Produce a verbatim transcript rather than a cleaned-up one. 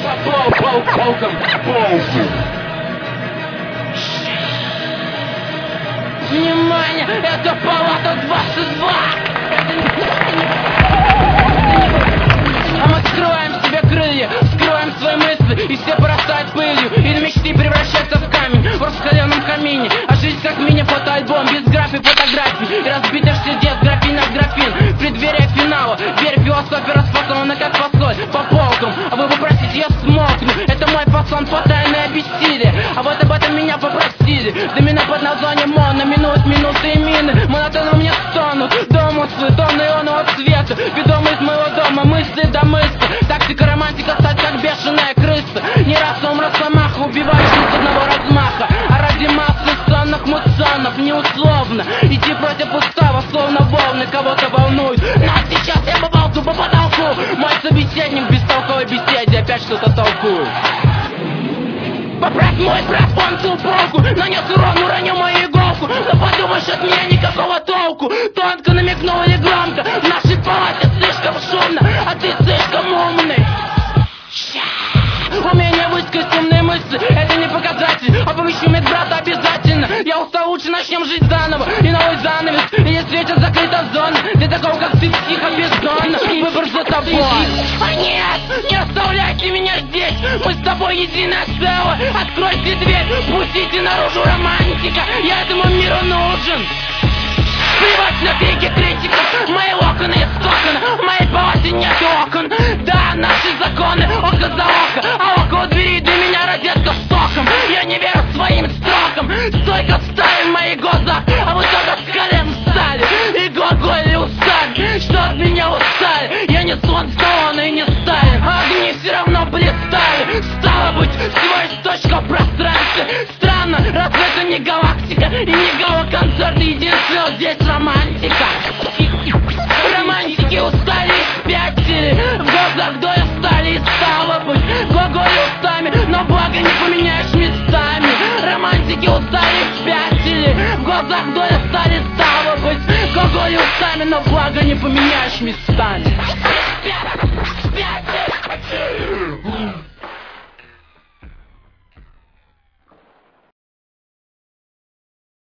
Внимание, это палата двадцать два. А мы скрываем в себе крылья, скрываем свои мысли, и все порастают пылью, или мечты превращаются в камень в раскаленном камине. А жизнь как мини-фотоальбом, без граф и фотографий, и разбитых сердец графин от графин. В преддверии финала, верь, философия расфасована как фасоль по полкам. А вы попросите, я смолкну, это мой фасон, потайное бессилие. А вот об этом меня попросили, домина под названием моно, минут, минуты и мины. Монотонно мне стонут домыслы, тонны ионного цвета, ведомые из моего дома мысли до мысли. Тактика романтика стать как бешеная крыса, не раз на росомаха, убивающий с одного размаха. А ради массы сонных муцонов неусловно идти против устава, словно волны кого-то волнуют. Но сейчас я поболту по потолку, мой собеседник в бестолковой беседе опять что-то толкует. Поправь мой пропонцию полку, нанес урон, уронил мою иголку. Но подумаешь, от меня никакого толку. Тонко намекнул или громко, в нашей палате слишком шумно, а ты слишком умный. Умение высказать умные мысли, это не показатель, а помощи медбрата обязательно. Я устал, лучше начнем жить заново, и новый занавес, и не светит закрыта зона. Для такого, как ты, психа бездонно, выбор за тобой. А нет, не оставляйте меня здесь, мы с тобой единое целое. Откройте дверь, пустите наружу романтика, я этому миру нужен. Плевать на крики критиков, мои локоны из кокона, в моей палате нет окон. Да, наши законы, око за око, а около двери для меня розетка с током. Я не верю своим строкам, стойко встали в мои глаза, а вы только с колен встали и глаголили устали, что от меня устали. Я не сон Сталлоне и не Сталин, а огни все равно блистали. Стало быть, всего есть точка в пространстве. Странно, раз это не галактика и не гала-концерт, единственное здесь романтика. Романтики устали и спятили, в глазах доля стали и стало быть глаголи устами, но благо не поменяешь местами. Романтики устали и спятили, в глазах доля стали и стало быть глаголи устами, но благо не поменяешь местами.